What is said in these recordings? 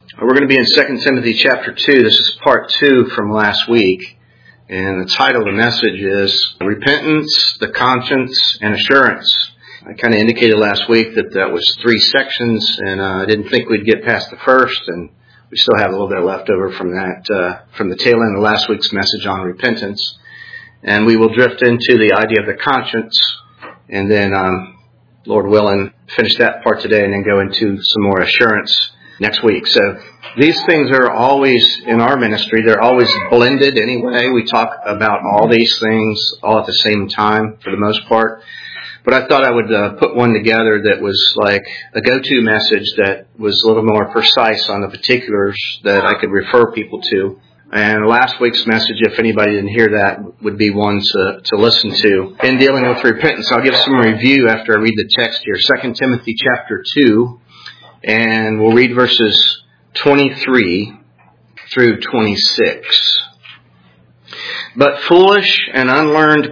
We're going to be in 2 Timothy chapter 2. This is part 2 from last week. And the title of the message is Repentance, the Conscience, and Assurance. I kind of indicated last week that was 3 sections, and I didn't think we'd get past the first, and we still have a little bit left over from that, from the tail end of last week's message on repentance. And we will drift into the idea of the conscience, and then, Lord willing, finish that part today, and then go into some more assurance next week. So these things are always in our ministry. They're always blended anyway. We talk about all these things all at the same time for the most part. But I thought I would put one together that was like a go-to message that was a little more precise on the particulars that I could refer people to. And last week's message, if anybody didn't hear that, would be one to listen to. In dealing with repentance, I'll give some review after I read the text here. 2 Timothy chapter 2, and we'll read verses 23 through 26. But avoid foolish and unlearned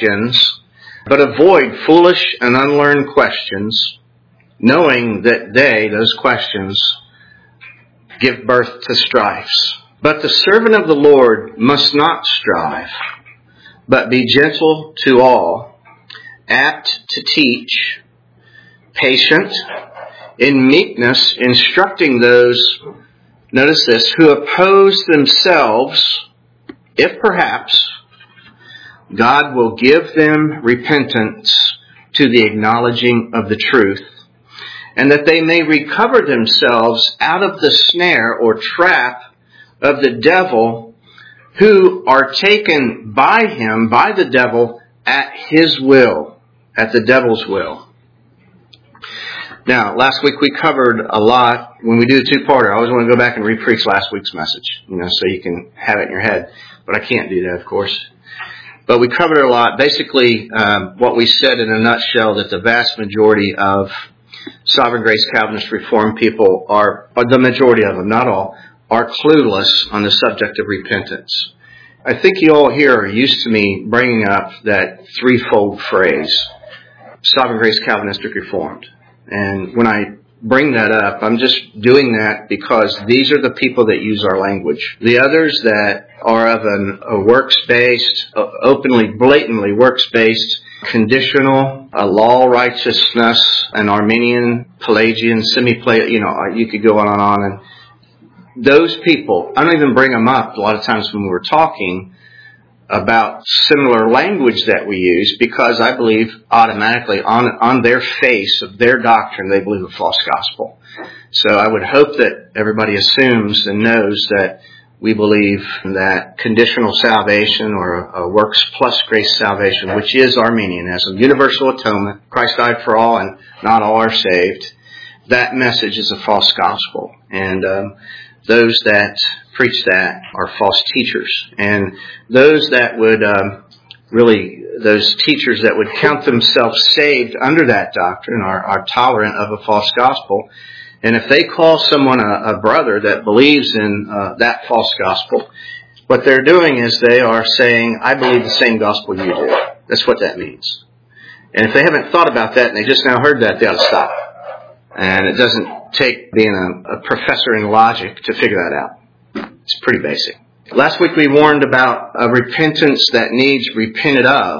questions, knowing that those questions, give birth to strifes. But the servant of the Lord must not strive, but be gentle to all, apt to teach, patient, in meekness, instructing those, notice this, who oppose themselves, if perhaps God will give them repentance to the acknowledging of the truth, and that they may recover themselves out of the snare or trap of the devil, who are taken by the devil, at his will, at the devil's will. Now, last week we covered a lot. When we do a two-parter, I always want to go back and re-preach last week's message, so you can have it in your head. But I can't do that, of course. But we covered a lot. Basically, what we said in a nutshell, that the vast majority of Sovereign Grace Calvinist Reformed people are, the majority of them, not all, are clueless on the subject of repentance. I think you all here are used to me bringing up that threefold phrase, Sovereign Grace Calvinistic Reformed. And when I bring that up, I'm just doing that because these are the people that use our language. The others that are of a works-based, openly, blatantly works-based, conditional, a law righteousness, an Arminian, Pelagian, semi-Pelagian, you could go on and on. And those people, I don't even bring them up a lot of times when we're talking about similar language that we use, because I believe automatically on their face of their doctrine, they believe a false gospel. So I would hope that everybody assumes and knows that we believe that conditional salvation, or a works plus grace salvation, which is Arminianism, universal atonement, Christ died for all and not all are saved. That message is a false gospel. And those that preach that are false teachers. And those that would those teachers that would count themselves saved under that doctrine are tolerant of a false gospel. And if they call someone a brother that believes in that false gospel, what they're doing is they are saying, I believe the same gospel you do. That's what that means. And if they haven't thought about that and they just now heard that, they ought to stop. And it doesn't take being a professor in logic to figure that out. It's pretty basic. Last week we warned about a repentance that needs repented of.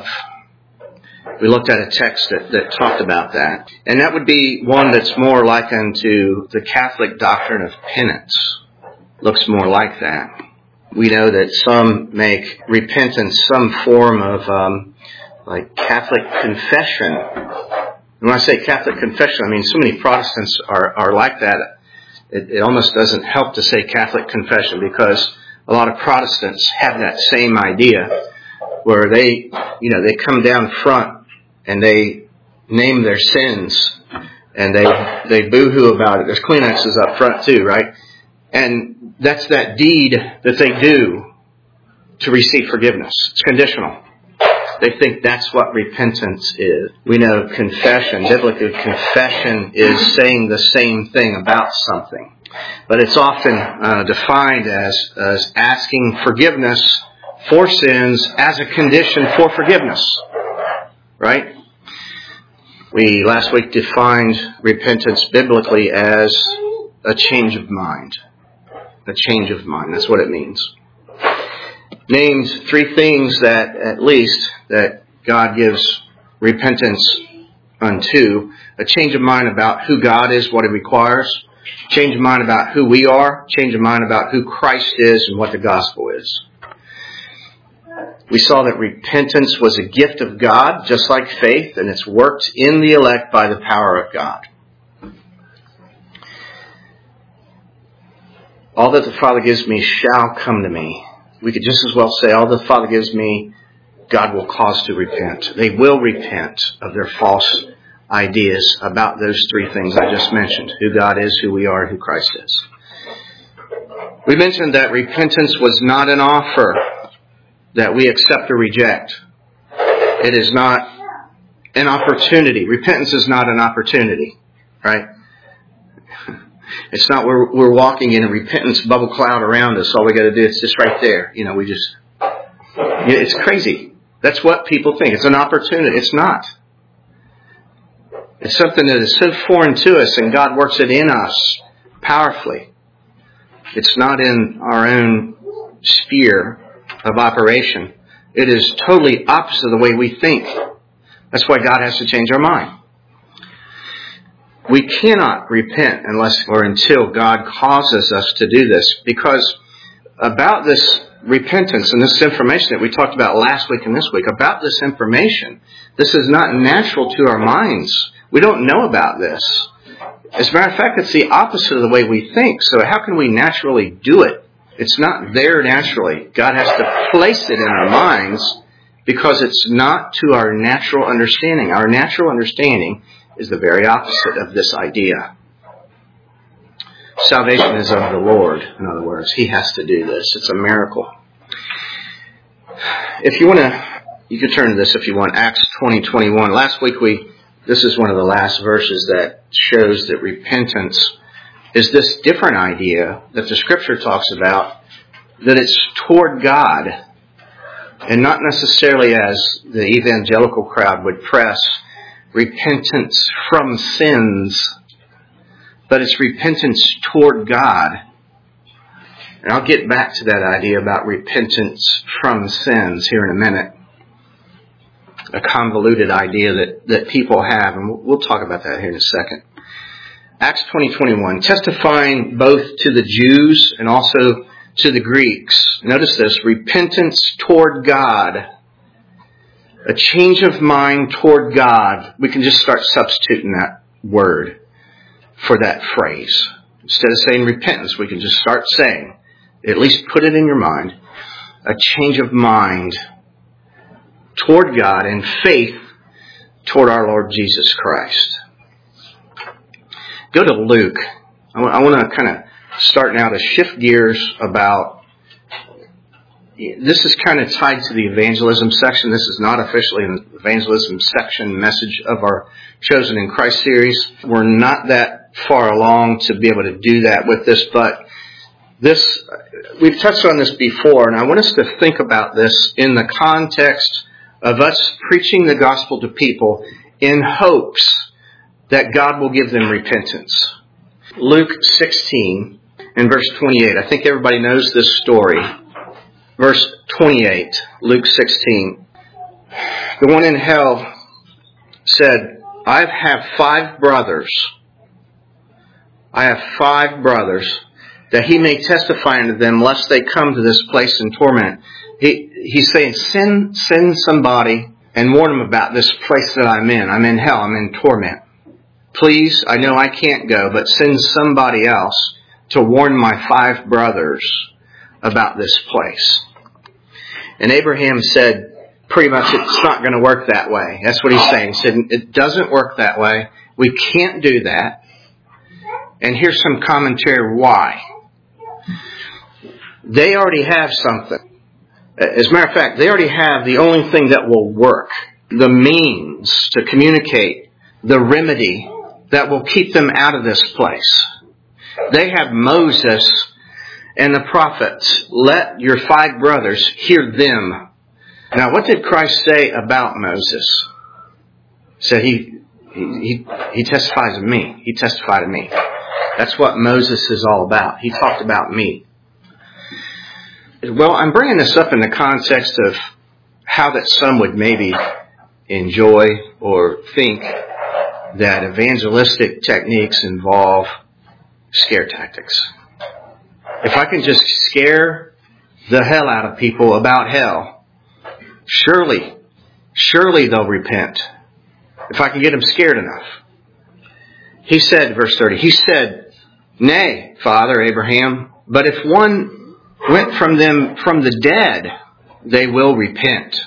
We looked at a text that talked about that. And that would be one that's more like unto the Catholic doctrine of penance. Looks more like that. We know that some make repentance some form of like Catholic confession. When I say Catholic confession, I mean so many Protestants are like that. It almost doesn't help to say Catholic confession, because a lot of Protestants have that same idea where they come down front and they name their sins and they boo-hoo about it. There's Kleenexes up front too, right? And that's that deed that they do to receive forgiveness. It's conditional. They think that's what repentance is. We know confession, biblical confession, is saying the same thing about something. But it's often defined as asking forgiveness for sins as a condition for forgiveness. Right? We last week defined repentance biblically as a change of mind. A change of mind. That's what it means. Names 3 things that, at least, that God gives repentance unto. A change of mind about who God is, what He requires. Change of mind about who we are. Change of mind about who Christ is and what the gospel is. We saw that repentance was a gift of God, just like faith, and it's worked in the elect by the power of God. All that the Father gives me shall come to me. We could just as well say, all the Father gives me, God will cause to repent. They will repent of their false ideas about those 3 things I just mentioned. Who God is, who we are, and who Christ is. We mentioned that repentance was not an offer that we accept or reject. It is not an opportunity. Repentance is not an opportunity, right? It's not we're walking in a repentance bubble cloud around us. All we got to do is just right there. It's crazy. That's what people think. It's an opportunity. It's not. It's something that is so foreign to us, and God works it in us powerfully. It's not in our own sphere of operation. It is totally opposite of the way we think. That's why God has to change our mind. We cannot repent unless or until God causes us to do this, because about this repentance and this information that we talked about last week and this week, about this information, this is not natural to our minds. We don't know about this. As a matter of fact, it's the opposite of the way we think. So how can we naturally do it? It's not there naturally. God has to place it in our minds because it's not to our natural understanding. Our natural understanding is the very opposite of this idea. Salvation is of the Lord, in other words. He has to do this. It's a miracle. If you want to, you can turn to this if you want. Acts 20:21. Last week this is one of the last verses that shows that repentance is this different idea that the Scripture talks about, that it's toward God, and not necessarily as the evangelical crowd would press, repentance from sins, but it's repentance toward God. And I'll get back to that idea about repentance from sins here in a minute. A convoluted idea that people have, and we'll talk about that here in a second. Acts 20:21, testifying both to the Jews and also to the Greeks. Notice this, repentance toward God. A change of mind toward God. We can just start substituting that word for that phrase. Instead of saying repentance, we can just start saying, at least put it in your mind, a change of mind toward God and faith toward our Lord Jesus Christ. Go to Luke. I want to kind of start now to shift gears about, this is kind of tied to the evangelism section. This is not officially an evangelism section message of our Chosen in Christ series. We're not that far along to be able to do that with this, but this, we've touched on this before, and I want us to think about this in the context of us preaching the gospel to people in hopes that God will give them repentance. Luke 16 and verse 28. I think everybody knows this story. Verse 28, Luke 16. The one in hell said, I have 5 brothers. I have 5 brothers, that he may testify unto them, lest they come to this place in torment. He's saying, send somebody and warn them about this place that I'm in. I'm in hell. I'm in torment. Please, I know I can't go, but send somebody else to warn my 5 brothers about this place. And Abraham said, pretty much, it's not going to work that way. That's what he's saying. He said, it doesn't work that way. We can't do that. And here's some commentary why. They already have something. As a matter of fact, they already have the only thing that will work. The means to communicate, the remedy that will keep them out of this place. They have Moses and the prophets. Let your 5 brothers hear them. Now, what did Christ say about Moses? He said he testifies of me. He testified of me. That's what Moses is all about. He talked about me. Well, I'm bringing this up in the context of how that some would maybe enjoy or think that evangelistic techniques involve scare tactics. If I can just scare the hell out of people about hell, surely they'll repent. If I can get them scared enough. He said, verse 30, he said, "Nay, Father Abraham, but if one went from them from the dead, they will repent."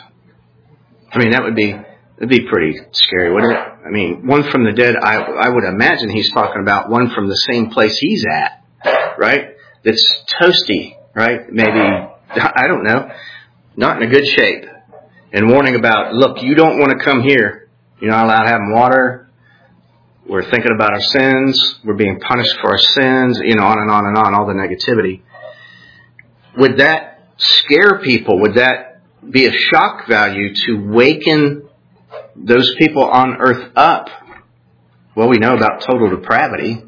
I mean, that'd be pretty scary, wouldn't it? I mean, one from the dead, I would imagine he's talking about one from the same place he's at, right? That's toasty, right? Maybe, I don't know, not in a good shape. And warning about, look, you don't want to come here. You're not allowed to have water. We're thinking about our sins. We're being punished for our sins, on and on and on, all the negativity. Would that scare people? Would that be a shock value to waken those people on earth up? Well, we know about total depravity,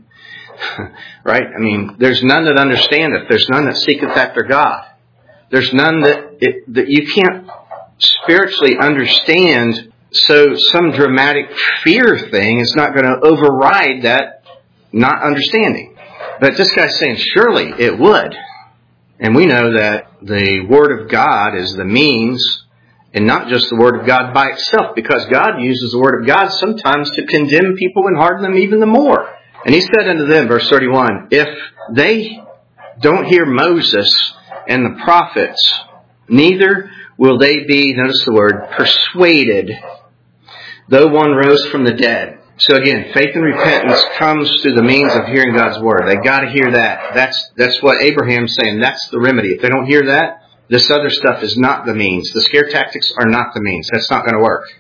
right? I mean, there's none that understandeth. There's none that seeketh after God. There's none that you can't spiritually understand. So some dramatic fear thing is not going to override that not understanding. But this guy's saying, surely it would. And we know that the Word of God is the means, and not just the Word of God by itself, because God uses the Word of God sometimes to condemn people and harden them even the more. And he said unto them, verse 31, if they don't hear Moses and the prophets, neither will they be, notice the word, persuaded, though one rose from the dead. So again, faith and repentance comes through the means of hearing God's Word. They got to hear that. That's what Abraham's saying. That's the remedy. If they don't hear that, this other stuff is not the means. The scare tactics are not the means. That's not going to work.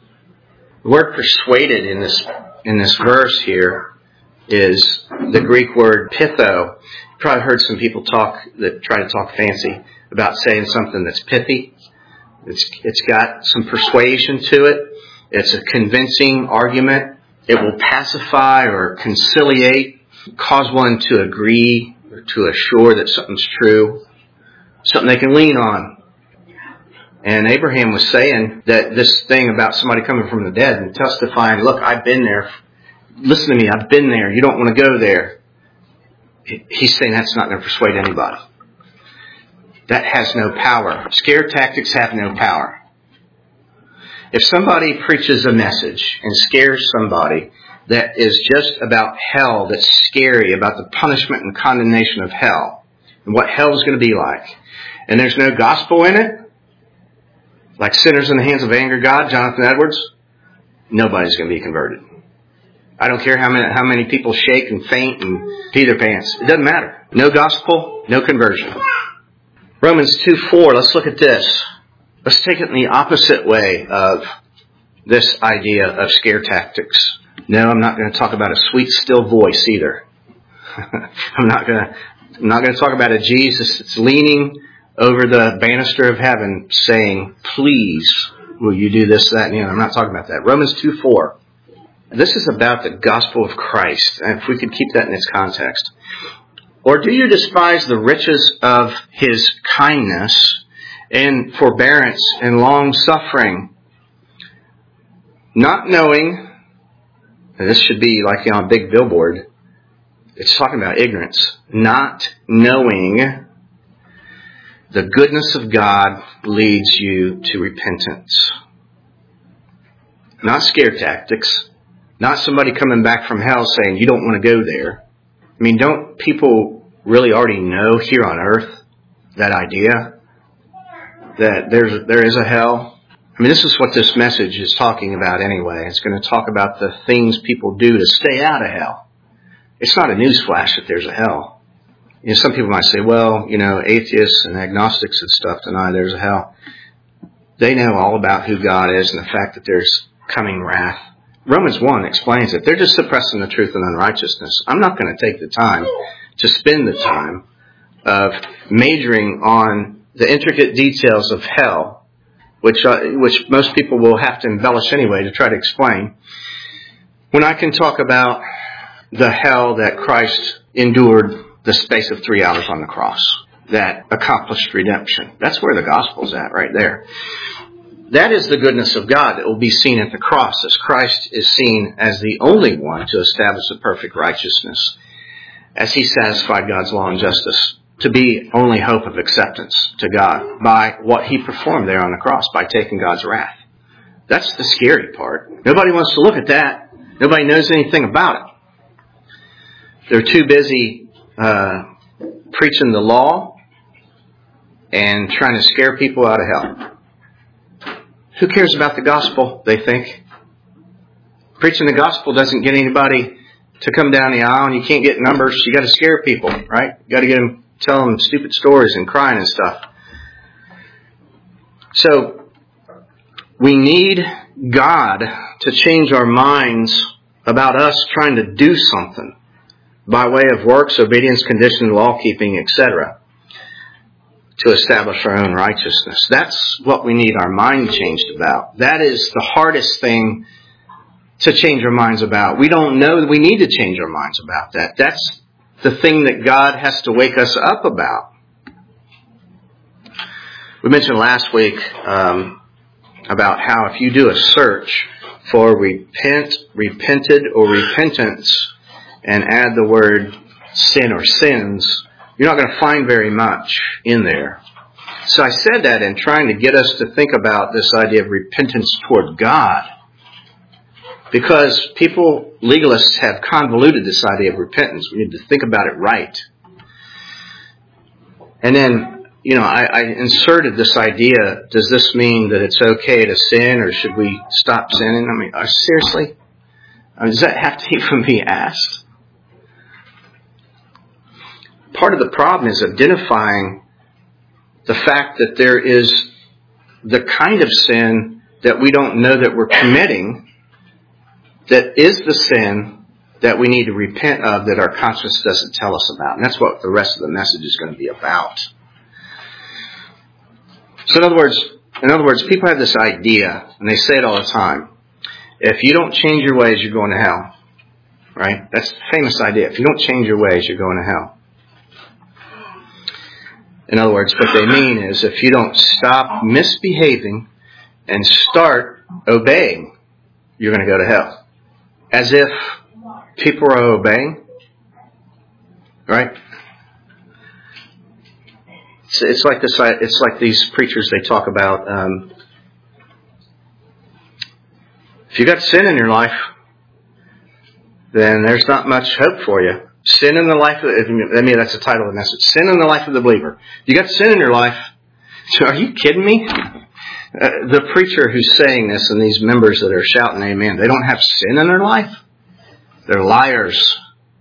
The word persuaded in this verse here is the Greek word pitho. You probably heard some people try to talk fancy about saying something that's pithy. It's got some persuasion to it. It's a convincing argument. It will pacify or conciliate, cause one to agree or to assure that something's true, something they can lean on. And Abraham was saying that this thing about somebody coming from the dead and testifying, look, I've been there. Listen to me, I've been there. You don't want to go there. He's saying that's not going to persuade anybody. That has no power. Scare tactics have no power. If somebody preaches a message and scares somebody that is just about hell, that's scary, about the punishment and condemnation of hell, and what hell is going to be like, and there's no gospel in it, like sinners in the hands of angry God, Jonathan Edwards, nobody's going to be converted. I don't care how many people shake and faint and pee their pants. It doesn't matter. No gospel, no conversion. Romans 2:4, let's look at this. Let's take it in the opposite way of this idea of scare tactics. No, I'm not going to talk about a sweet, still voice either. I'm not going to talk about a Jesus that's leaning over the banister of heaven saying, please, will you do this, that, and the other. I'm not talking about that. Romans 2:4. This is about the gospel of Christ, and if we could keep that in its context. Or do you despise the riches of his kindness and forbearance and long suffering, not knowing, and this should be like on a big billboard, it's talking about ignorance, not knowing the goodness of God leads you to repentance. Not scare tactics, not somebody coming back from hell saying you don't want to go there. I mean, don't people really already know here on earth that idea? That there is a hell. I mean, this is what this message is talking about anyway. It's going to talk about the things people do to stay out of hell. It's not a newsflash that there's a hell. Some people might say, well, atheists and agnostics and stuff deny there's a hell. They know all about who God is and the fact that there's coming wrath. Romans 1 explains it. They're just suppressing the truth and unrighteousness. I'm not going to take the time to spend the time of majoring on the intricate details of hell, which most people will have to embellish anyway to try to explain, when I can talk about the hell that Christ endured the space of 3 hours on the cross. that accomplished redemption. That's where the gospel's at right there. That is the goodness of God that will be seen at the cross, as Christ is seen as the only one to establish the perfect righteousness, as he satisfied God's law and justice, to be only hope of acceptance to God by what he performed there on the cross, by taking God's wrath. That's the scary part. Nobody wants to look at that. Nobody knows anything about it. They're too busy preaching the law and trying to scare people out of hell. Who cares about the gospel, they think? Preaching the gospel doesn't get anybody to come down the aisle, and you can't get numbers. You got to scare people, right? You got to get them, tell them stupid stories and crying and stuff. So we need God to change our minds about us trying to do something by way of works, obedience, condition, law-keeping, etc., to establish our own righteousness. That's what we need our mind changed about. That is the hardest thing to change our minds about. We don't know that we need to change our minds about that. That's the thing that God has to wake us up about. We mentioned last week about how if you do a search for repented, or repentance, and add the word sin or sins, you're not going to find very much in there. So I said that in trying to get us to think about this idea of repentance toward God. Because legalists have convoluted this idea of repentance. We need to think about it right. And then, I inserted this idea, does this mean that it's okay to sin, or should we stop sinning? I mean, seriously? Does that have to even be asked? Part of the problem is identifying the fact that there is the kind of sin that we don't know that we're committing, that is the sin that we need to repent of, that our conscience doesn't tell us about. And that's what the rest of the message is going to be about. So in other words, people have this idea, and they say it all the time. If you don't change your ways, you're going to hell. Right? That's the famous idea. If you don't change your ways, you're going to hell. In other words, what they mean is if you don't stop misbehaving and start obeying, you're going to go to hell. As if people are obeying. Right? It's like this. It's like these preachers. They talk about if you got sin in your life, then there's not much hope for you. Sin in the life of, that's the title of the message. Sin in the life of the believer. You got sin in your life. So are you kidding me? The preacher who's saying this and these members that are shouting amen, they don't have sin in their life? They're liars.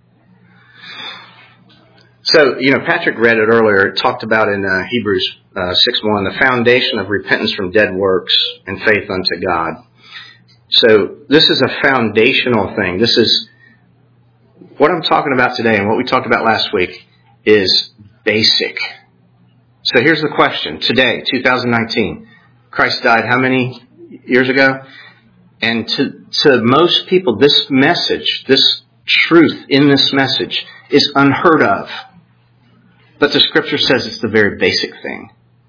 So, Patrick read it earlier. It talked about in Hebrews 6:1, the foundation of repentance from dead works and faith unto God. So this is a foundational thing. This is what I'm talking about today, and what we talked about last week is basic. So here's the question. Today, 2019, Christ died how many years ago? And to most people, this message, this truth in this message is unheard of. But the Scripture says it's the very basic thing.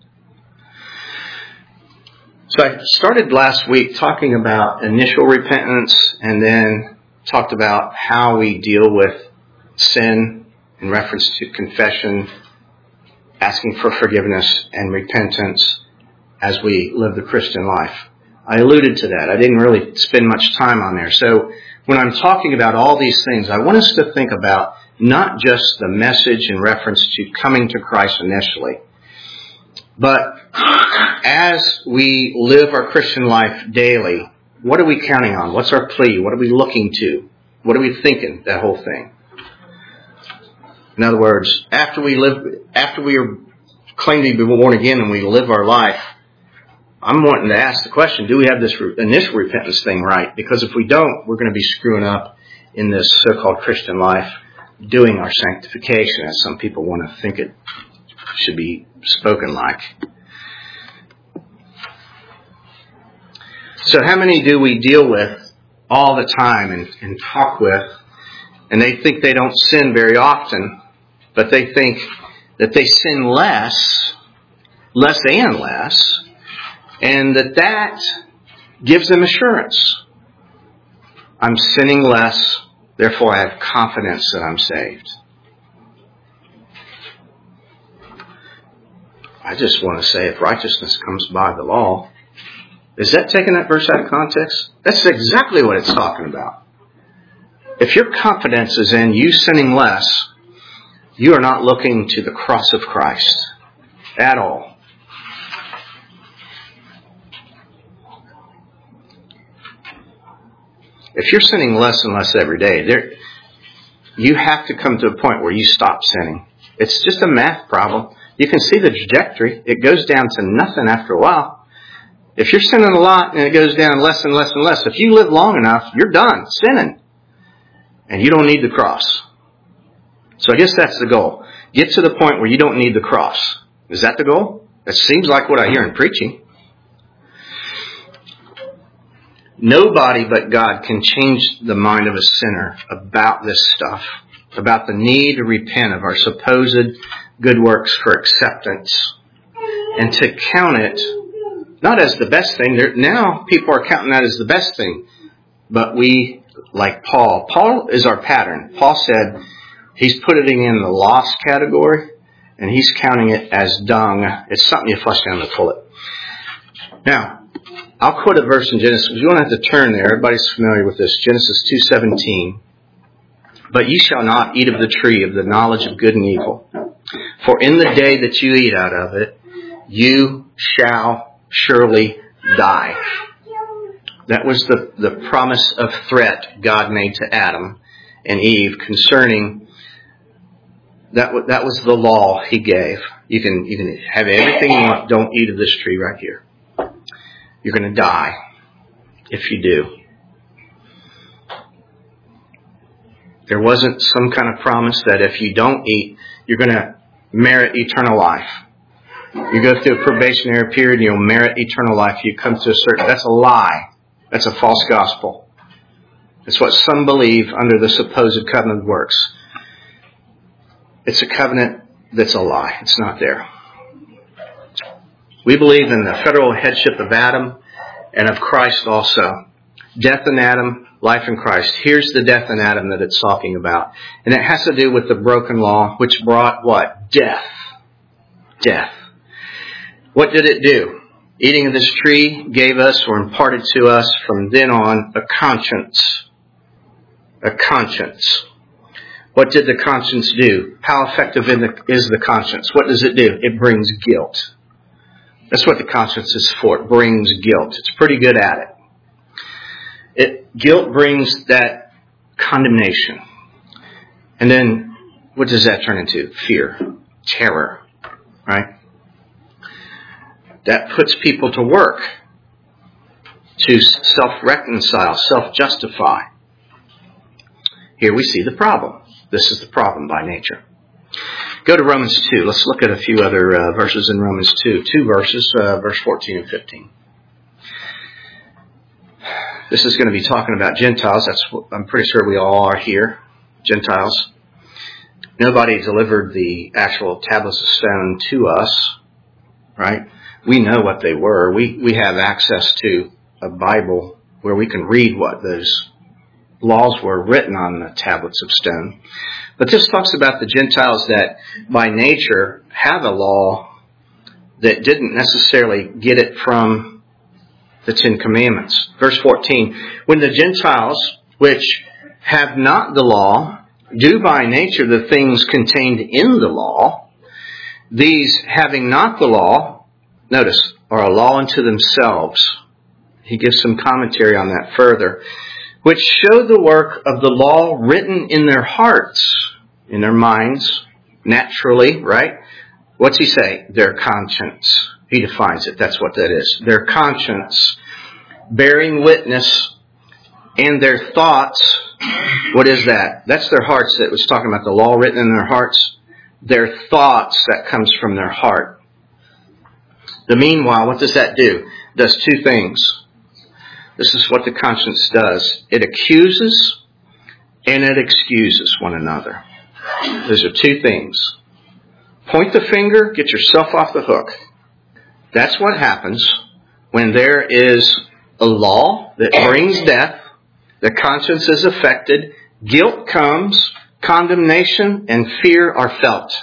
So I started last week talking about initial repentance, and then talked about how we deal with sin in reference to confession, asking for forgiveness and repentance as we live the Christian life. I alluded to that. I didn't really spend much time on there. So when I'm talking about all these things, I want us to think about not just the message in reference to coming to Christ initially, but as we live our Christian life daily, what are we counting on? What's our plea? What are we looking to? What are we thinking? That whole thing. In other words, after we claim to be born again and we live our life, I'm wanting to ask the question, do we have this initial repentance thing right? Because if we don't, we're going to be screwing up in this so-called Christian life, doing our sanctification, as some people want to think it should be spoken like. So how many do we deal with all the time and talk with, and they think they don't sin very often, but they think that they sin less and less, and that gives them assurance. I'm sinning less, therefore I have confidence that I'm saved. I just want to say, if righteousness comes by the law, is that taking that verse out of context? That's exactly what it's talking about. If your confidence is in you sinning less, you are not looking to the cross of Christ at all. If you're sinning less and less every day, you have to come to a point where you stop sinning. It's just a math problem. You can see the trajectory. It goes down to nothing after a while. If you're sinning a lot and it goes down less and less and less, if you live long enough, you're done sinning. And you don't need the cross. So I guess that's the goal. Get to the point where you don't need the cross. Is that the goal? It seems like what I hear in preaching. Nobody but God can change the mind of a sinner about this stuff, about the need to repent of our supposed good works for acceptance, and to count it not as the best thing. Now people are counting that as the best thing, but we, like Paul is our pattern. Paul said he's putting it in the lost category, and he's counting it as dung. It's something you flush down the toilet. Now, I'll quote a verse in Genesis. You don't have to turn there. Everybody's familiar with this. Genesis 2:17. But ye shall not eat of the tree of the knowledge of good and evil. For in the day that you eat out of it, you shall surely die. That was the promise of threat God made to Adam and Eve concerning that was the law he gave. You can have everything you want. Don't eat of this tree right here. You're going to die if you do. There wasn't some kind of promise that if you don't eat, you're going to merit eternal life. You go through a probationary period and you'll merit eternal life. You come to a certain... That's a lie. That's a false gospel. It's what some believe under the supposed covenant works. It's a covenant that's a lie. It's not there. We believe in the federal headship of Adam and of Christ also. Death in Adam, life in Christ. Here's the death in Adam that it's talking about. And it has to do with the broken law, which brought what? Death. Death. What did it do? Eating of this tree gave us or imparted to us from then on a conscience. A conscience. What did the conscience do? How effective is the conscience? What does it do? It brings guilt. That's what the conscience is for. It brings guilt. It's pretty good at it. Guilt brings that condemnation. And then what does that turn into? Fear. Terror. Right? That puts people to work to self-reconcile, self-justify. Here we see the problem. This is the problem by nature. Go to Romans 2. Let's look at a few other verses in Romans 2. 2 verses, verse 14 and 15. This is going to be talking about Gentiles. I'm pretty sure we all are here. Gentiles. Nobody delivered the actual tablets of stone to us. Right? We know what they were. We have access to a Bible where we can read what those laws were written on the tablets of stone. But this talks about the Gentiles that by nature have a law that didn't necessarily get it from the Ten Commandments. Verse 14, when the Gentiles, which have not the law, do by nature the things contained in the law, these having not the law, notice, are a law unto themselves. He gives some commentary on that further, which show the work of the law written in their hearts, in their minds, naturally, right? What's he say? Their conscience. He defines it. That's what that is. Their conscience, bearing witness, and their thoughts. What is that? That's their hearts. That was talking about the law written in their hearts. Their thoughts, that comes from their heart. The meanwhile, what does that do? It does two things. This is what the conscience does. It accuses and it excuses one another. Those are two things. point the finger, get yourself off the hook. That's what happens when there is a law that brings death, the conscience is affected, guilt comes, condemnation and fear are felt.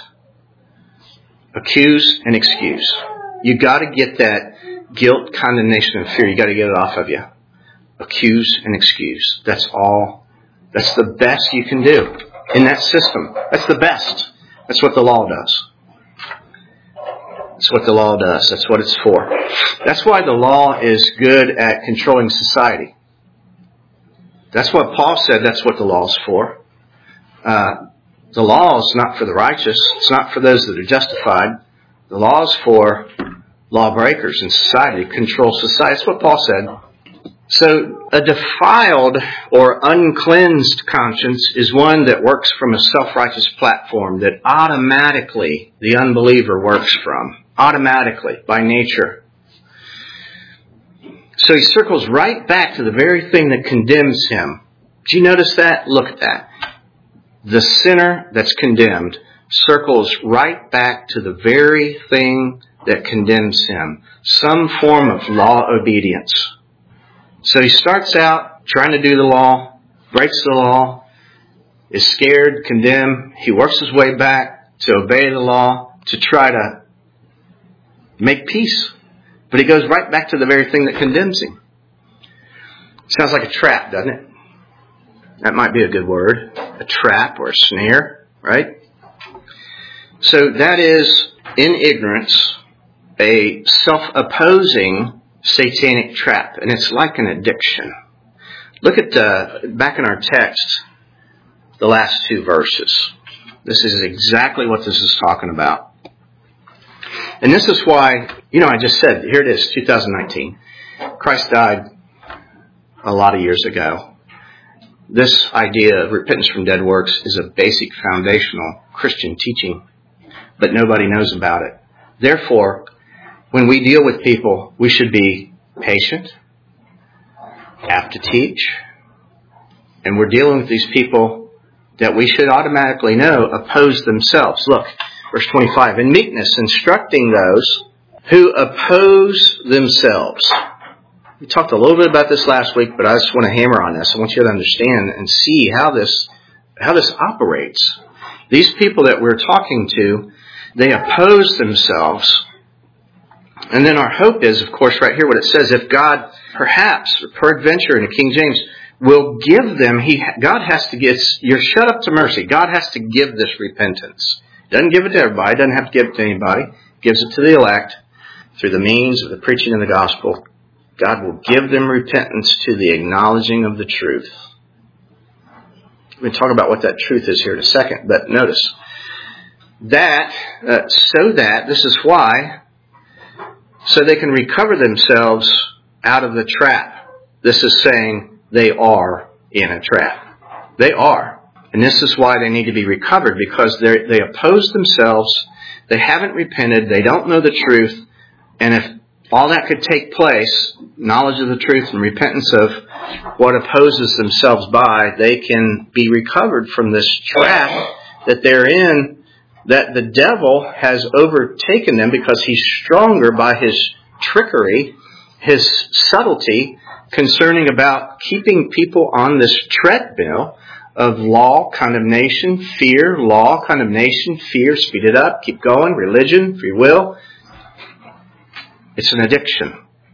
Accuse and excuse. You got to get that guilt, condemnation, and fear. You got to get it off of you. Accuse and excuse. That's all. That's the best you can do in that system. That's the best. That's what the law does. That's what the law does. That's what it's for. That's why the law is good at controlling society. That's what Paul said. That's what the law is for. The law is not for the righteous. It's not for those that are justified. The law is for lawbreakers in society, control society. That's what Paul said. So a defiled or uncleansed conscience is one that works from a self-righteous platform that automatically the unbeliever works from. Automatically, by nature. So he circles right back to the very thing that condemns him. Do you notice that? Look at that. The sinner that's condemned circles right back to the very thing that condemns him. Some form of law obedience. So he starts out trying to do the law, breaks the law, is scared, condemned. He works his way back to obey the law, to try to make peace. But he goes right back to the very thing that condemns him. Sounds like a trap, doesn't it? That might be a good word. A trap or a snare, right? So that is, in ignorance, a self-opposing satanic trap. And it's like an addiction. Look at back in our text, the last two verses. This is exactly what this is talking about. And this is why, I just said, here it is, 2019. Christ died a lot of years ago. This idea of repentance from dead works is a basic foundational Christian teaching, but nobody knows about it. Therefore, when we deal with people, we should be patient, have to teach, and we're dealing with these people that we should automatically know oppose themselves. Look, verse 25, in meekness instructing those who oppose themselves. We talked a little bit about this last week, but I just want to hammer on this. I want you to understand and see how this operates. These people that we're talking to, they oppose themselves. And then our hope is, of course, right here what it says, if God perhaps, peradventure in the King James, will give them, God has to get, you're shut up to mercy. God has to give this repentance. Doesn't give it to everybody, doesn't have to give it to anybody. Gives it to the elect through the means of the preaching of the gospel. God will give them repentance to the acknowledging of the truth. We'll talk about what that truth is here in a second, but notice that, this is why, so they can recover themselves out of the trap. This is saying they are in a trap. They are. And this is why they need to be recovered, because they oppose themselves, they haven't repented, they don't know the truth, and if all that could take place, knowledge of the truth and repentance of what opposes themselves by, they can be recovered from this trap that they're in, that the devil has overtaken them because he's stronger by his trickery, his subtlety concerning about keeping people on this treadmill of law, condemnation, fear, law, condemnation, fear, speed it up, keep going, religion, free will. It's an addiction.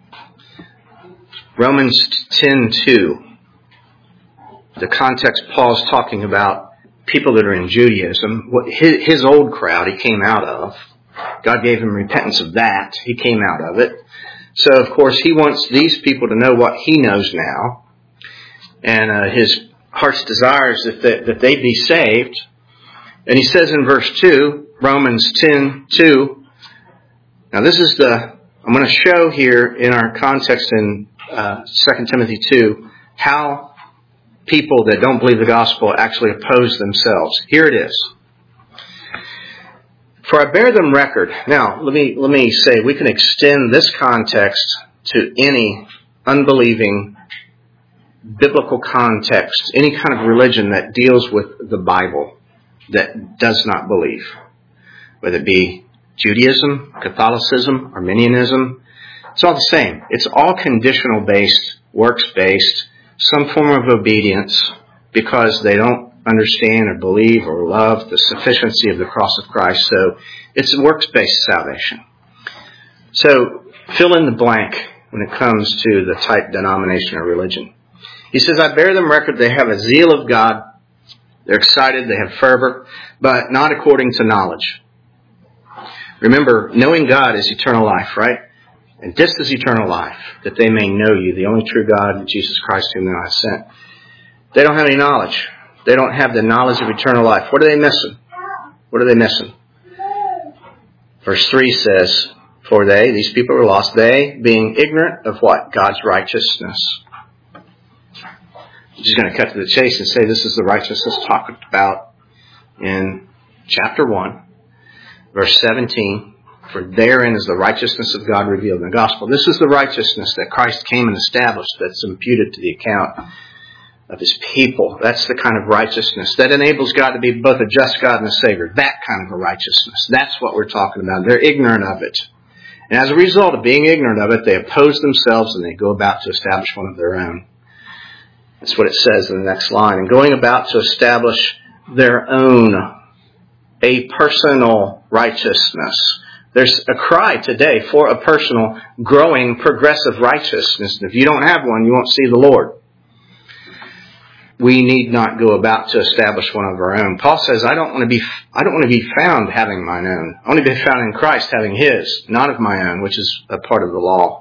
Romans 10:2. The context Paul's talking about people that are in Judaism. His old crowd he came out of. God gave him repentance of that. He came out of it. So, of course, he wants these people to know what he knows now. And his heart's desire is that they be saved. And he says in verse 2, Romans 10:2. Now this is I'm going to show here in our context in 2 Timothy 2 how people that don't believe the gospel actually oppose themselves. Here it is. For I bear them record. Now, let me say, we can extend this context to any unbelieving biblical context, any kind of religion that deals with the Bible that does not believe. whether it be Judaism, Catholicism, Arminianism. It's all the same. It's all conditional-based, works-based, some form of obedience because they don't understand or believe or love the sufficiency of the cross of Christ. So it's a works-based salvation. So fill in the blank when it comes to the type, denomination, or religion. He says, I bear them record they have a zeal of God. They're excited, they have fervor, but not according to knowledge. Remember, knowing God is eternal life, right? And this is eternal life, that they may know you, the only true God, and Jesus Christ whom thou hast sent. They don't have any knowledge. They don't have the knowledge of eternal life. What are they missing? What are they missing? Verse 3 says, for they, these people are lost, they being ignorant of what? God's righteousness. I'm just going to cut to the chase and say this is the righteousness talked about in chapter 1, verse 17. For therein is the righteousness of God revealed in the gospel. This is the righteousness that Christ came and established that's imputed to the account of His people. That's the kind of righteousness that enables God to be both a just God and a Savior. That kind of a righteousness. That's what we're talking about. They're ignorant of it. And as a result of being ignorant of it, they oppose themselves and they go about to establish one of their own. That's what it says in the next line. And going about to establish their own, a personal righteousness. There's a cry today for a personal, growing, progressive righteousness. And if you don't have one, you won't see the Lord. We need not go about to establish one of our own. Paul says, I don't want to be found having mine own. I want to be found in Christ having His, not of my own, which is a part of the law.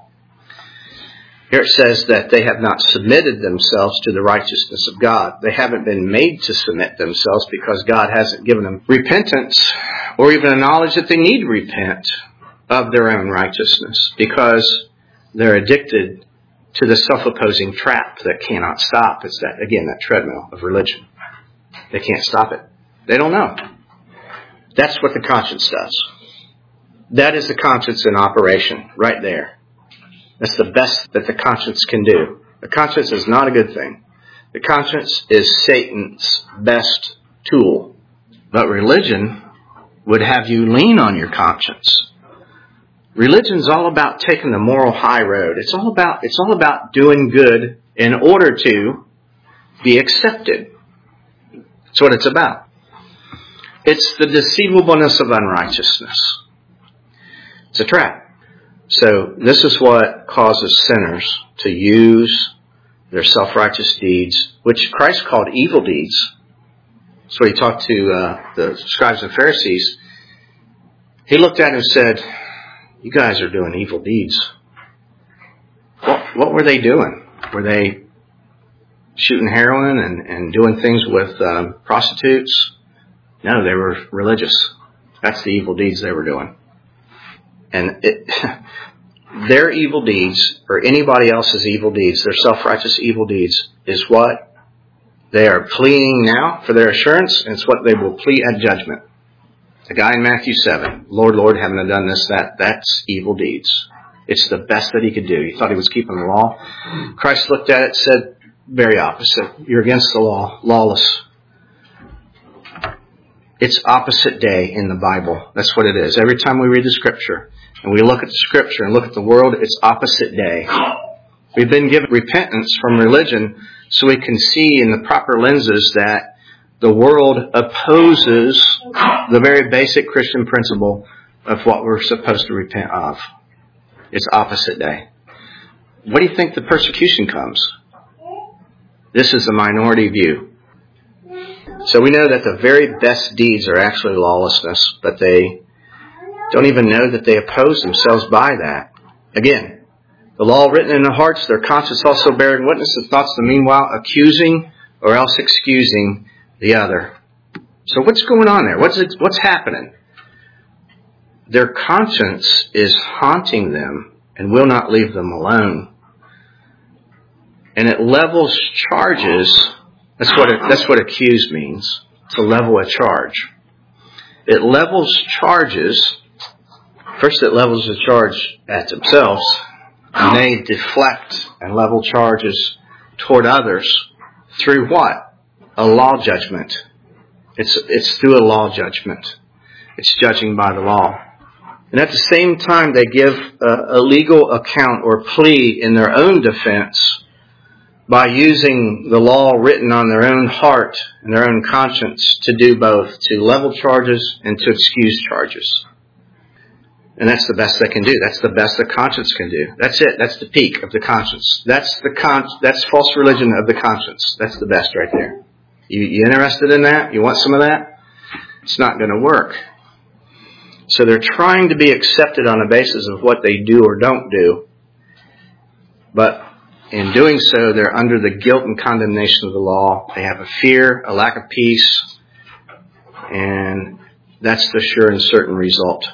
Here it says that they have not submitted themselves to the righteousness of God. They haven't been made to submit themselves because God hasn't given them repentance or even a knowledge that they need to repent of their own righteousness because they're addicted to the self-opposing trap that cannot stop. It's that, again, that treadmill of religion. They can't stop it. They don't know. That's what the conscience does. That is the conscience in operation right there. That's the best that the conscience can do. The conscience is not a good thing. The conscience is Satan's best tool. But religion would have you lean on your conscience. Religion's all about taking the moral high road. It's all about doing good in order to be accepted. That's what it's about. It's the deceivableness of unrighteousness. It's a trap. So this is what causes sinners to use their self-righteous deeds, which Christ called evil deeds. So He talked to the scribes and Pharisees. He looked at them and said, you guys are doing evil deeds. What were they doing? Were they shooting heroin and doing things with prostitutes? No, they were religious. That's the evil deeds they were doing. And their evil deeds, or anybody else's evil deeds, their self-righteous evil deeds, is what they are pleading now for their assurance, and it's what they will plead at judgment. The guy in Matthew 7, Lord, Lord, haven't I done this, that's evil deeds. It's the best that he could do. He thought he was keeping the law. Christ looked at it and said, very opposite. You're against the law, lawless. It's opposite day in the Bible. That's what it is. Every time we read the Scripture, and we look at the Scripture and look at the world, it's opposite day. We've been given repentance from religion so we can see in the proper lenses that the world opposes the very basic Christian principle of what we're supposed to repent of. It's opposite day. What do you think the persecution comes? This is the minority view. So we know that the very best deeds are actually lawlessness, but they don't even know that they oppose themselves by that. Again, the law written in their hearts, their conscience also bearing witness, the thoughts the meanwhile accusing or else excusing the other. So what's going on there? What's happening? Their conscience is haunting them and will not leave them alone. And it levels charges. That's what accuse means. To level a charge. It levels charges. First it levels the charge at themselves. And they deflect and level charges toward others through what? A law judgment. It's through a law judgment. It's judging by the law. And at the same time, they give a legal account or plea in their own defense by using the law written on their own heart and their own conscience to do both, to level charges and to excuse charges. And that's the best they can do. That's the best the conscience can do. That's it. That's the peak of the conscience. That's false religion of the conscience. That's the best right there. You interested in that? You want some of that? It's not going to work. So they're trying to be accepted on the basis of what they do or don't do. But in doing so, they're under the guilt and condemnation of the law. They have a fear, a lack of peace, and that's the sure and certain result.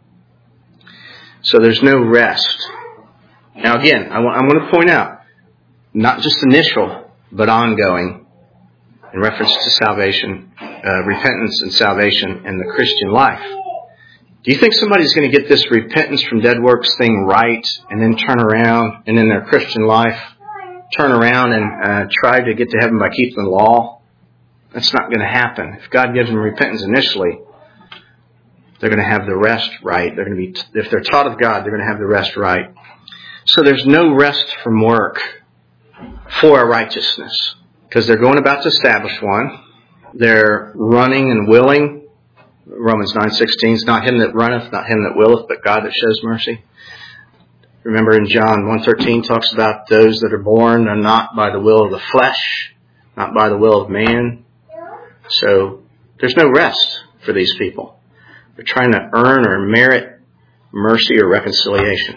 So there's no rest. Now again, I want to point out, not just initial, but ongoing, in reference to salvation, repentance and salvation and the Christian life. Do you think somebody's going to get this repentance from dead works thing right and then turn around and in their Christian life turn around and try to get to heaven by keeping the law? That's not going to happen. If God gives them repentance initially, they're going to have the rest right. They're going to be, if they're taught of God, they're going to have the rest right. So there's no rest from work for a righteousness because they're going about to establish one. They're running and willing. Romans 9:16, it's not him that runneth, not him that willeth, but God that shows mercy. Remember in John 1:13 talks about those that are born are not by the will of the flesh, not by the will of man. So there's no rest for these people. They're trying to earn or merit mercy or reconciliation.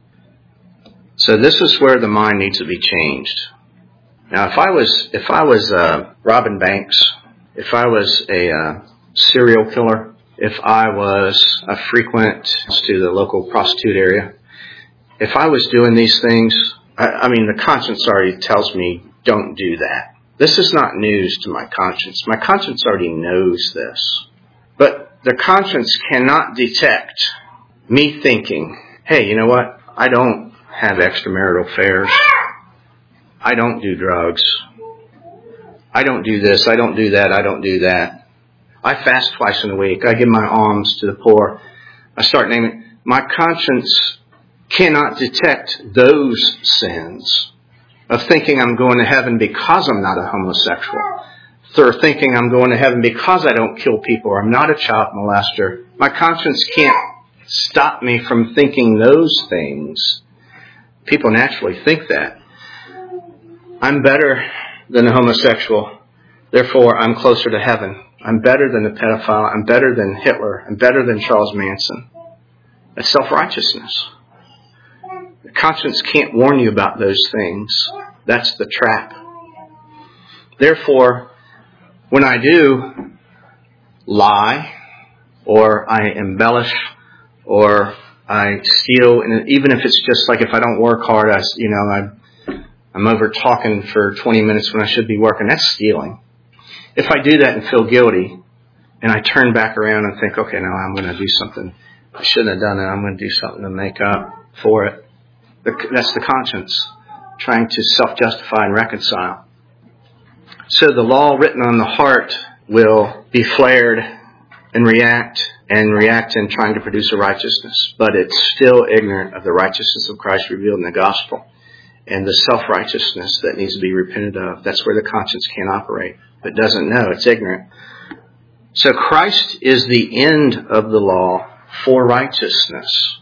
So this is where the mind needs to be changed. Now, if I was robbing banks, if I was a serial killer, if I was a frequent to the local prostitute area, if I was doing these things, I mean, the conscience already tells me don't do that. This is not news to my conscience. My conscience already knows this. But the conscience cannot detect me thinking, hey, you know what? I don't have extramarital affairs. I don't do drugs. I don't do this. I don't do that. I don't do that. I fast twice in a week. I give my alms to the poor. I start naming. My conscience cannot detect those sins of thinking I'm going to heaven because I'm not a homosexual, or thinking I'm going to heaven because I don't kill people or I'm not a child molester. My conscience can't stop me from thinking those things. People naturally think that. I'm better than a homosexual, therefore I'm closer to heaven. I'm better than a pedophile. I'm better than Hitler. I'm better than Charles Manson. That's self-righteousness. The conscience can't warn you about those things. That's the trap. Therefore, when I do lie, or I embellish, or I steal, and even if it's just like if I don't work hard, I'm over talking for 20 minutes when I should be working, that's stealing. If I do that and feel guilty, and I turn back around and think, okay, now I'm going to do something I shouldn't have done it, I'm going to do something to make up for it. That's the conscience, trying to self-justify and reconcile. So the law written on the heart will be flared and react in trying to produce a righteousness. But it's still ignorant of the righteousness of Christ revealed in the gospel and the self-righteousness that needs to be repented of. That's where the conscience can't operate. But doesn't know, it's ignorant. So Christ is the end of the law for righteousness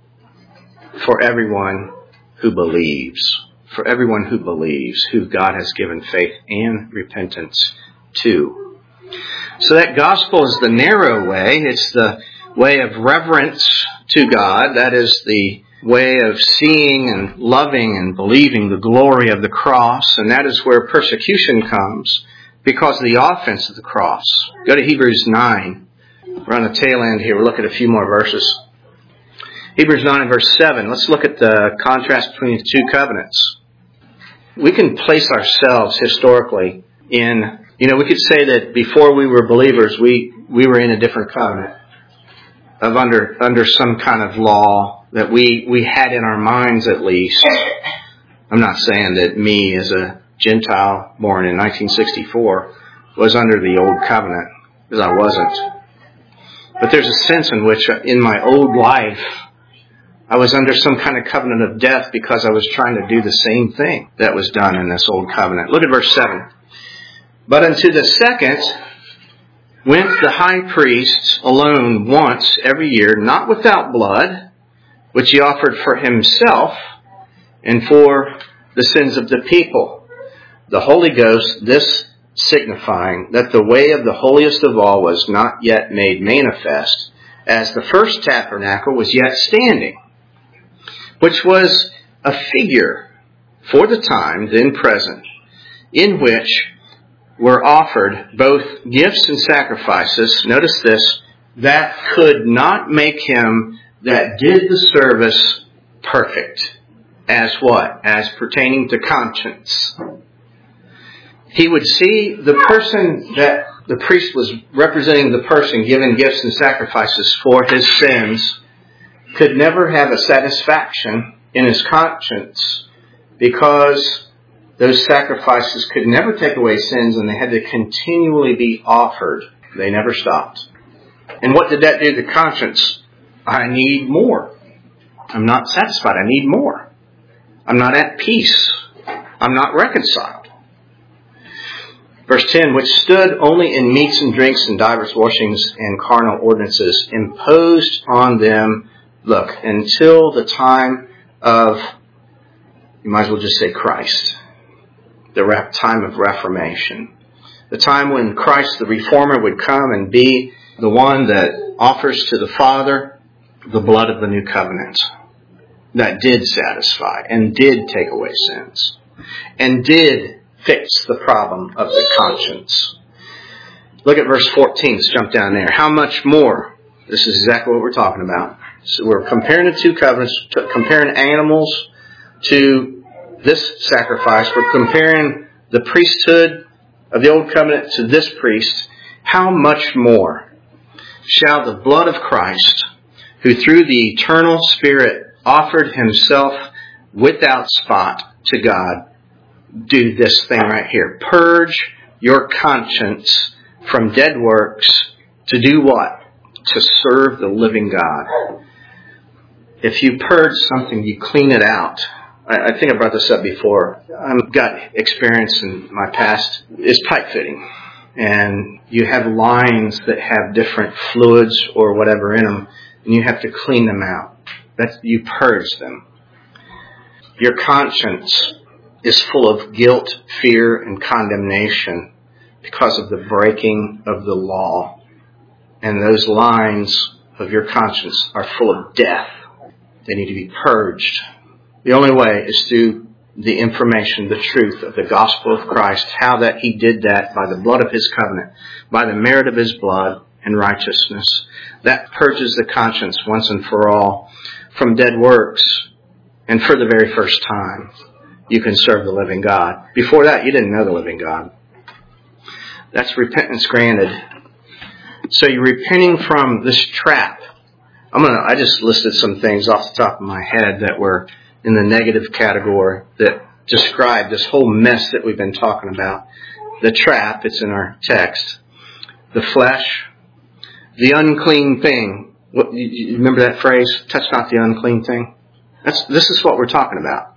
for everyone who believes. For everyone who believes, who God has given faith and repentance to. So that gospel is the narrow way. It's the way of reverence to God. That is the way of seeing and loving and believing the glory of the cross. And that is where persecution comes because of the offense of the cross. Go to Hebrews 9. We're on the tail end here. We'll look at a few more verses. Hebrews 9 and verse 7. Let's look at the contrast between the two covenants. We can place ourselves historically in, we could say that before we were believers, we were in a different covenant of under some kind of law that we had in our minds at least. I'm not saying that me as a Gentile born in 1964 was under the old covenant, because I wasn't. But there's a sense in which in my old life, I was under some kind of covenant of death because I was trying to do the same thing that was done in this old covenant. Look at verse 7. But unto the second went the high priest alone once every year, not without blood, which he offered for himself and for the sins of the people. The Holy Ghost, this signifying that the way of the holiest of all was not yet made manifest, as the first tabernacle was yet standing, which was a figure for the time then present, in which were offered both gifts and sacrifices, notice this, that could not make him that did the service perfect. As what? As pertaining to conscience. He would see the person that the priest was representing, the person giving gifts and sacrifices for his sins, could never have a satisfaction in his conscience because those sacrifices could never take away sins and they had to continually be offered. They never stopped. And what did that do to conscience? I need more. I'm not satisfied. I need more. I'm not at peace. I'm not reconciled. Verse 10, which stood only in meats and drinks and divers washings and carnal ordinances, imposed on them, look, until the time of, you might as well just say Christ, the time of Reformation. The time when Christ, the Reformer, would come and be the one that offers to the Father the blood of the new covenant that did satisfy and did take away sins and did fix the problem of the conscience. Look at verse 14. Let's jump down there. How much more? This is exactly what we're talking about. So we're comparing the two covenants, comparing animals to this sacrifice. We're comparing the priesthood of the old covenant to this priest. How much more shall the blood of Christ, who through the eternal Spirit offered himself without spot to God, do this thing right here? Purge your conscience from dead works to do what? To serve the living God. If you purge something, you clean it out. I think I brought this up before. I've got experience in my past is pipe fitting. And you have lines that have different fluids or whatever in them, and you have to clean them out. You purge them. Your conscience is full of guilt, fear, and condemnation because of the breaking of the law. And those lines of your conscience are full of death. They need to be purged. The only way is through the information, the truth of the gospel of Christ, how that he did that by the blood of his covenant, by the merit of his blood and righteousness. That purges the conscience once and for all from dead works. And for the very first time, you can serve the living God. Before that, you didn't know the living God. That's repentance granted. So you're repenting from this trap. I just listed some things off the top of my head that were in the negative category that describe this whole mess that we've been talking about. The trap, it's in our text. The flesh. The unclean thing. You remember that phrase? Touch not the unclean thing. This is what we're talking about.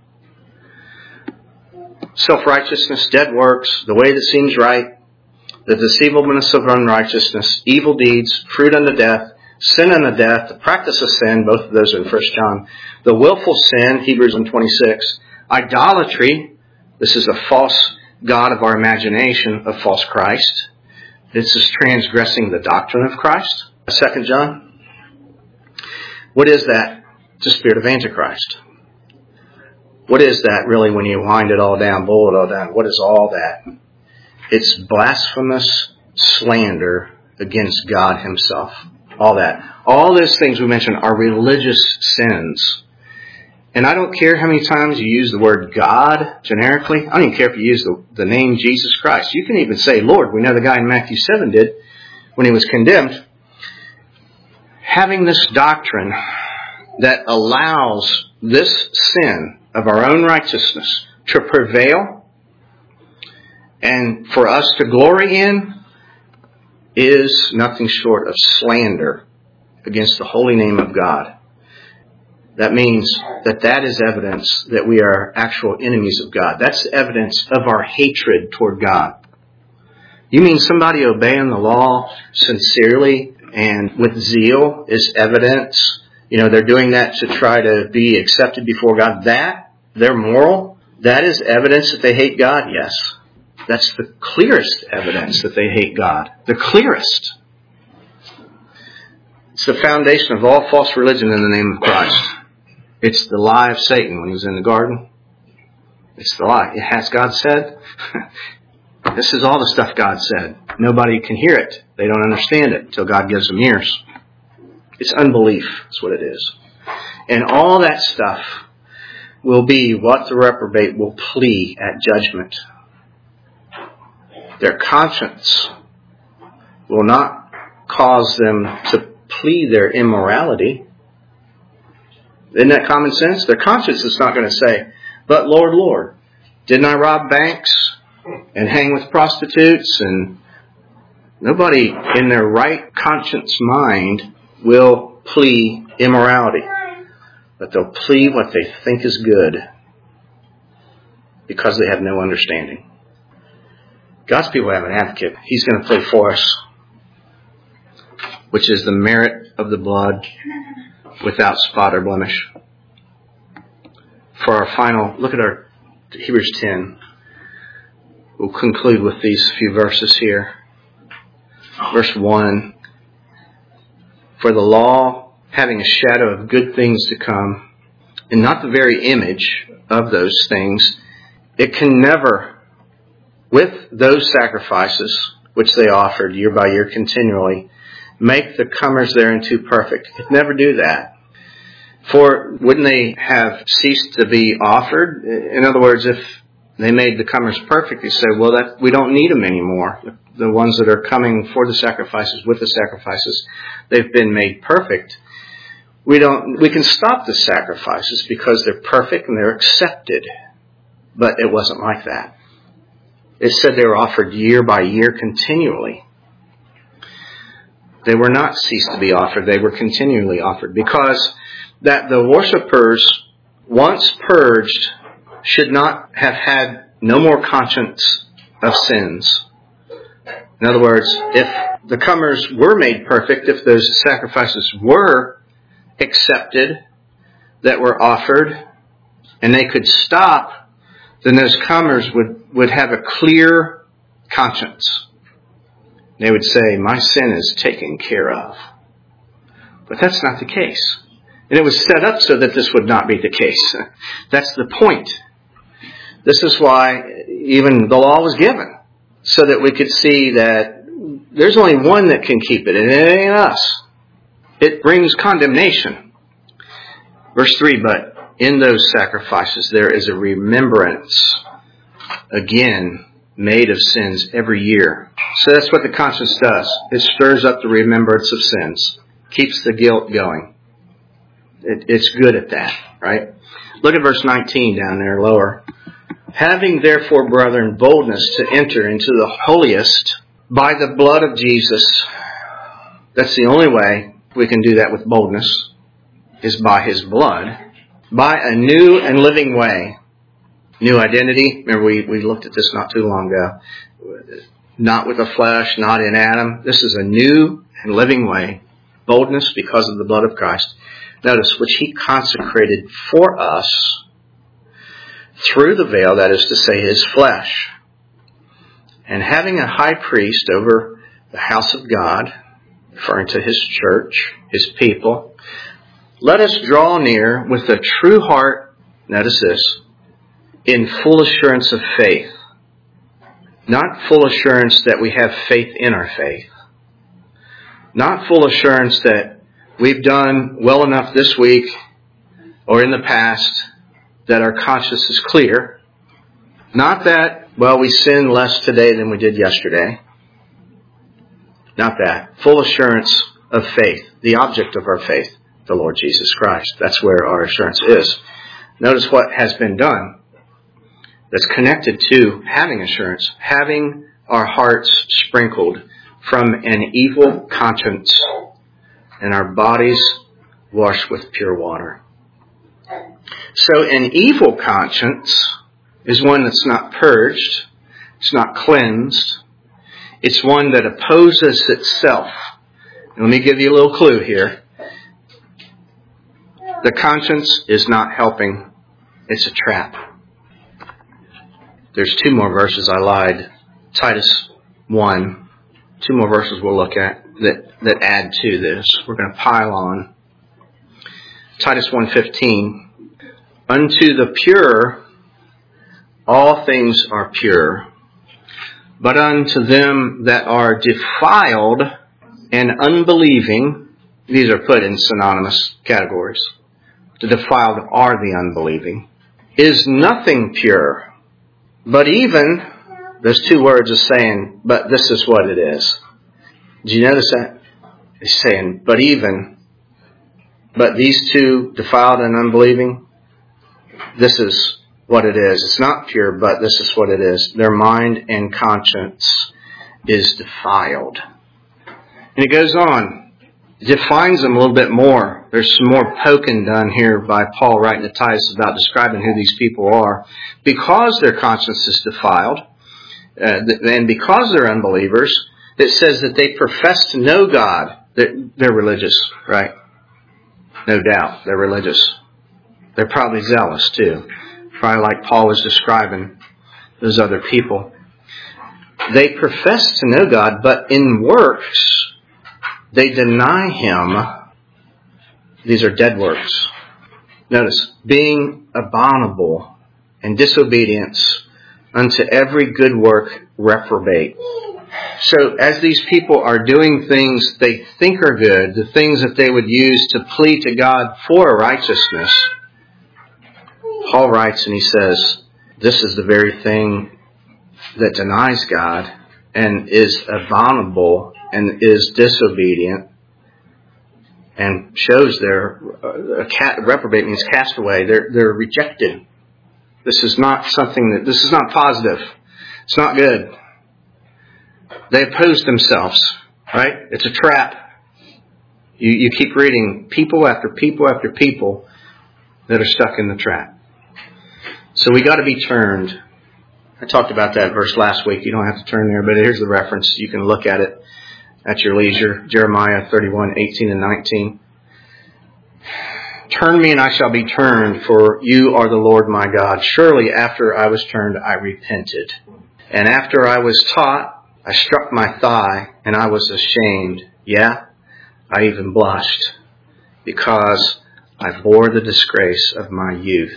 Self-righteousness, dead works, the way that seems right, the deceivableness of unrighteousness, evil deeds, fruit unto death, sin unto death, the practice of sin, both of those are in 1 John. The willful sin, Hebrews 1:26. Idolatry, this is a false god of our imagination, a false Christ. This is transgressing the doctrine of Christ. 2 John. What is that? It's a spirit of Antichrist. What is that really when you wind it all down, boil it all down? What is all that? It's blasphemous slander against God himself. All that. All those things we mentioned are religious sins. And I don't care how many times you use the word God generically. I don't even care if you use the name Jesus Christ. You can even say Lord. We know the guy in Matthew 7 did when he was condemned. Having this doctrine that allows this sin of our own righteousness to prevail and for us to glory in is nothing short of slander against the holy name of God. That means that is evidence that we are actual enemies of God. That's evidence of our hatred toward God. You mean somebody obeying the law sincerely and with zeal is evidence? They're doing that to try to be accepted before God. That, they're moral, that is evidence that they hate God? Yes. That's the clearest evidence that they hate God. The clearest. It's the foundation of all false religion in the name of Christ. It's the lie of Satan when he was in the garden. It's the lie. Has God said? This is all the stuff God said. Nobody can hear it. They don't understand it until God gives them ears. It's unbelief. That's what it is. And all that stuff will be what the reprobate will plea at judgment. Their conscience will not cause them to plea their immorality. Isn't that common sense? Their conscience is not going to say, but Lord, Lord, didn't I rob banks and hang with prostitutes? And nobody in their right conscience mind will plea immorality. But they'll plea what they think is good because they have no understanding. God's people have an advocate. He's going to plea for us, which is the merit of the blood without spot or blemish. For our final, look at our Hebrews 10. We'll conclude with these few verses here. Verse 1. For the law, having a shadow of good things to come, and not the very image of those things, it can never, with those sacrifices which they offered year by year continually, make the comers thereunto perfect. It can never do that. For wouldn't they have ceased to be offered? In other words, if they made the comers perfect, they say, well, we don't need them anymore. The ones that are coming for the sacrifices, with the sacrifices, they've been made perfect. We can stop the sacrifices because they're perfect and they're accepted. But it wasn't like that. It said they were offered year by year continually. They were not ceased to be offered. They were continually offered. Because that the worshipers, once purged, should not have had no more conscience of sins. In other words, if the comers were made perfect, if those sacrifices were accepted that were offered, and they could stop, then those comers would have a clear conscience. They would say, my sin is taken care of. But that's not the case. And it was set up so that this would not be the case. That's the point. This is why even the law was given, so that we could see that there's only one that can keep it, and it ain't us. It brings condemnation. Verse 3, but in those sacrifices there is a remembrance, again, made of sins every year. So that's what the conscience does. It stirs up the remembrance of sins, keeps the guilt going. It's good at that, right? Look at verse 19 down there lower. Having therefore, brethren, boldness to enter into the holiest by the blood of Jesus. That's the only way we can do that with boldness, is by His blood. By a new and living way. New identity. Remember, we looked at this not too long ago. Not with the flesh, not in Adam. This is a new and living way. Boldness because of the blood of Christ. Notice, which He consecrated for us through the veil, that is to say, His flesh. And having a high priest over the house of God, referring to His church, His people, let us draw near with a true heart, notice this, in full assurance of faith. Not full assurance that we have faith in our faith. Not full assurance that we've done well enough this week or in the past that our conscience is clear. Not that, well, we sin less today than we did yesterday. Not that. Full assurance of faith. The object of our faith, the Lord Jesus Christ. That's where our assurance is. Notice what has been done that's connected to having assurance. Having our hearts sprinkled from an evil conscience and our bodies washed with pure water. So an evil conscience is one that's not purged, it's not cleansed, it's one that opposes itself. And let me give you a little clue here. The conscience is not helping, it's a trap. There's 2 more verses, I lied. Titus 1. 2 more verses we'll look at that add to this. We're going to pile on. Titus 1:15. Unto the pure all things are pure, but unto them that are defiled and unbelieving, these are put in synonymous categories. The defiled are the unbelieving. Is nothing pure, but even, those 2 words are saying, but this is what it is. Did you notice that? It's saying, but even, but these 2, defiled and unbelieving, this is what it is. It's not pure, but this is what it is. Their mind and conscience is defiled. And it goes on. It defines them a little bit more. There's some more poking done here by Paul writing to Titus about describing who these people are. Because their conscience is defiled, and because they're unbelievers, it says that they profess to know God. They're religious, right? No doubt, they're religious. They're probably zealous too. Probably like Paul was describing those other people. They profess to know God, but in works, they deny Him. These are dead works. Notice, being abominable and disobedience unto every good work reprobate. So as these people are doing things they think are good, the things that they would use to plead to God for righteousness, Paul writes and he says, this is the very thing that denies God and is abominable and is disobedient and shows their reprobate means cast away. They're rejected. This is not positive. It's not good. They oppose themselves, right? It's a trap. You keep reading people after people after people that are stuck in the trap. So we got to be turned. I talked about that verse last week. You don't have to turn there, but here's the reference. You can look at it at your leisure. Jeremiah 31:18 and 19. Turn me and I shall be turned, for you are the Lord my God. Surely after I was turned, I repented. And after I was taught, I struck my thigh and I was ashamed. Yeah, I even blushed because I bore the disgrace of my youth.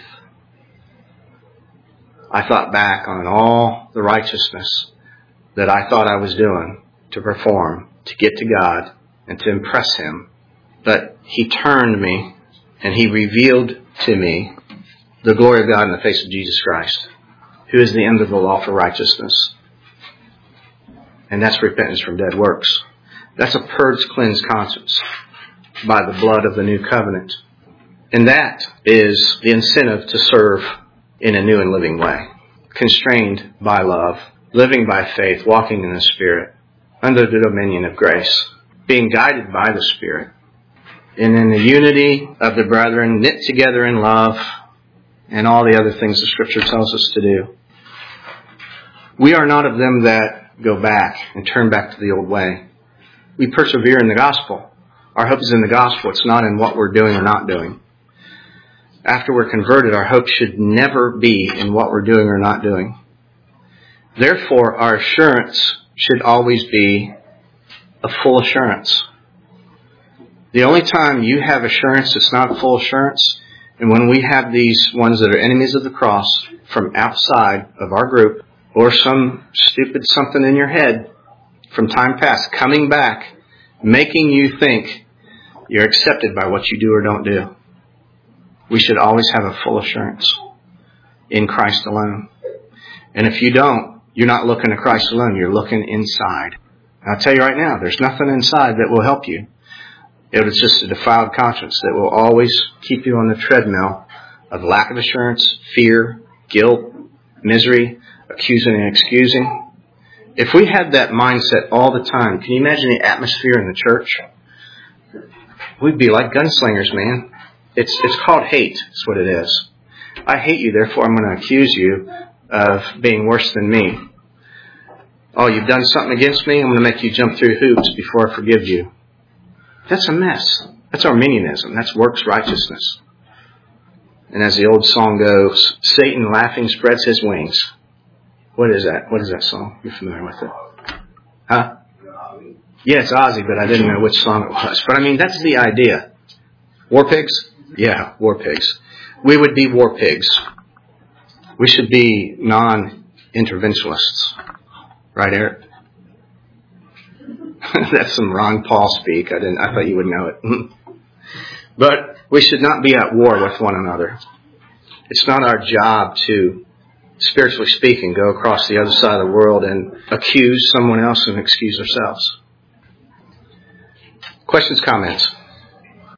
I thought back on all the righteousness that I thought I was doing to perform, to get to God and to impress Him. But He turned me and He revealed to me the glory of God in the face of Jesus Christ, who is the end of the law for righteousness. And that's repentance from dead works. That's a purged, cleansed conscience by the blood of the new covenant. And that is the incentive to serve in a new and living way. Constrained by love, living by faith, walking in the Spirit, under the dominion of grace, being guided by the Spirit, and in the unity of the brethren, knit together in love, and all the other things the Scripture tells us to do. We are not of them that go back and turn back to the old way. We persevere in the gospel. Our hope is in the gospel. It's not in what we're doing or not doing. After we're converted, our hope should never be in what we're doing or not doing. Therefore, our assurance should always be a full assurance. The only time you have assurance it's not full assurance, and when we have these ones that are enemies of the cross from outside of our group, or some stupid something in your head from time past coming back, making you think you're accepted by what you do or don't do. We should always have a full assurance in Christ alone. And if you don't, you're not looking to Christ alone. You're looking inside. And I'll tell you right now, there's nothing inside that will help you. It is just a defiled conscience that will always keep you on the treadmill of lack of assurance, fear, guilt, misery, accusing and excusing. If we had that mindset all the time, can you imagine the atmosphere in the church? We'd be like gunslingers, man. It's called hate. That's what it is. I hate you, therefore I'm going to accuse you of being worse than me. Oh, you've done something against me? I'm going to make you jump through hoops before I forgive you. That's a mess. That's Arminianism. That's works righteousness. And as the old song goes, Satan laughing spreads his wings. What is that? What is that song? You're familiar with it? Huh? Yeah, it's Ozzy, but I didn't know which song it was. But I mean, that's the idea. War pigs? Yeah, war pigs. We would be war pigs. We should be non-interventionists. Right, Eric? That's some Ron Paul speak. I thought you would know it. But we should not be at war with one another. It's not our job to, spiritually speaking, go across the other side of the world and accuse someone else and excuse ourselves. Questions, comments?